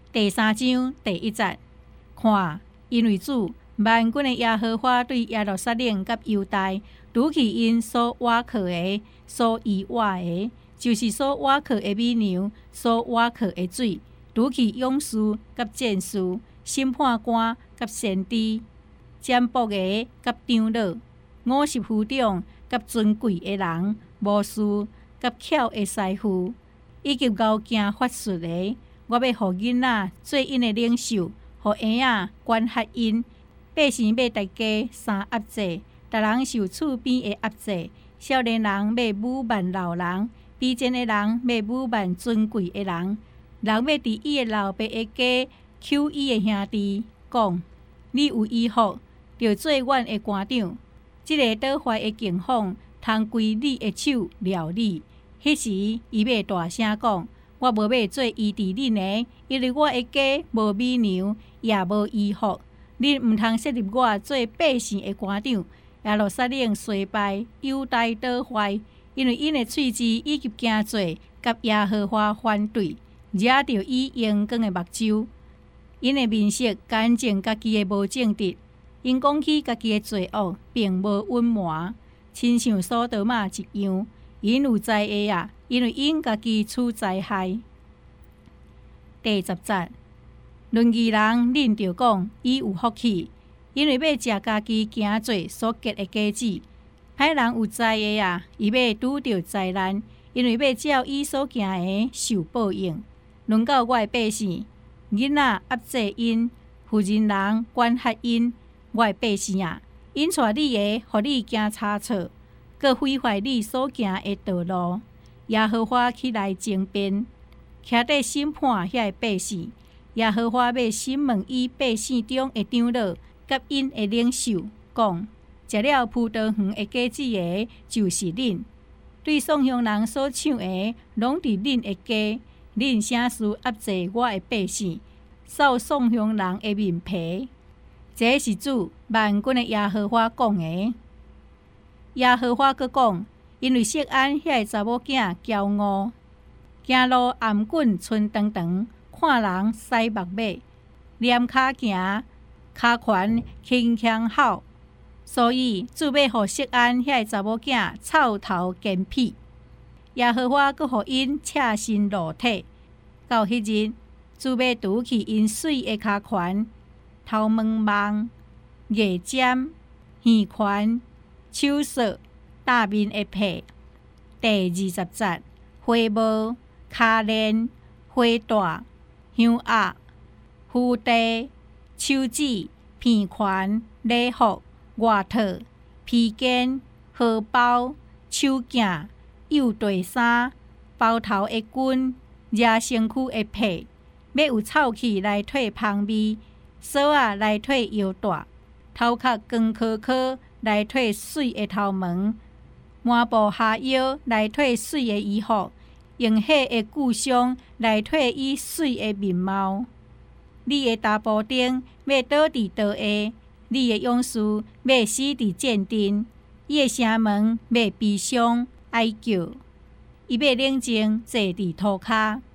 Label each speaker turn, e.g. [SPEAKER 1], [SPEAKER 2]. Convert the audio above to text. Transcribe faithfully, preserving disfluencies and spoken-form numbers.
[SPEAKER 1] 第三章第一节，看，因为主万军的耶和华对耶路撒冷甲犹大拄去因所挖刻的、所遗挖的，就是所挖刻的美牛、所挖刻的水，拄去勇士甲战士、审判官甲先知、占卜的甲长老、五十夫长甲尊贵的人、巫师甲巧的师傅，以及敖行法术的。我要互囡仔做因的领袖，互婴仔管辖因。百姓要大家三压制，逐人受厝边的压制。少年人要侮慢老人，卑贱的人要侮慢尊贵的人。人要伫伊的老爸的家求伊的兄弟，讲：你有医福，就做阮的官长。即、这个倒坏的境况，通归你的手料理。迄时，伊要大声讲。我无要做医治恁的，因为我的家无美牛，也无医福。恁毋通设立我做百姓的官长。耶路撒冷衰败，犹大倒坏，因为因的喙舌以及行做，甲耶和华反对，惹着伊阳光的目睭。因的面色干净家己的无正直，因讲起家己的罪恶，并无隐瞒，亲像索多玛一样。因有灾厄啊！因为因家己处灾害。第十节，论义人恁着讲，伊有福气，因为要食家己行做所结的果子。歹人有灾厄啊！伊要拄着灾难，因为要照伊所行的受报应。论到我的百姓，囡仔压制因，妇人人管辖因。我的百姓啊，因带你的，互你行差错。佮毁坏你所行的道路，耶和华起来争辩，徛伫审判遐个百姓。耶和华要审问伊百姓中的长老，甲因的领袖，讲：食了葡萄园的果子的，就是恁；对送乡人所抢的，拢伫恁的家。恁啥事压制我的百姓，扫送乡人的面皮？这是主万军的耶和华讲的。耶和华阁讲，因为色安遐个查某囝骄傲，行路颔棍寸长长，看人屎目尾，踮骹行，骹拳轻轻吼。所以主要互色安遐个查某囝臭头见屁。耶和华阁互因赤身裸体。到迄日，主要拄去因水的骹拳、头毛毛、牙尖、耳拳。手索大面的皮。第二十节，花帽、骹链、花带、香鸭、蝴蝶、手指、片拳、礼服、外套、披肩、荷包、手镜、幼地衫、包头的裙、热身躯的被，要有臭气来退芳味，锁仔来退腰带，头壳光壳壳。来褪水的头毛，抹布下腰来褪水的衣服，用火的故乡来褪伊水的面貌。你的大布丁要倒伫倒下，你的勇士要死伫战阵，伊的城门要悲伤哀叫，伊要冷静坐伫涂骹。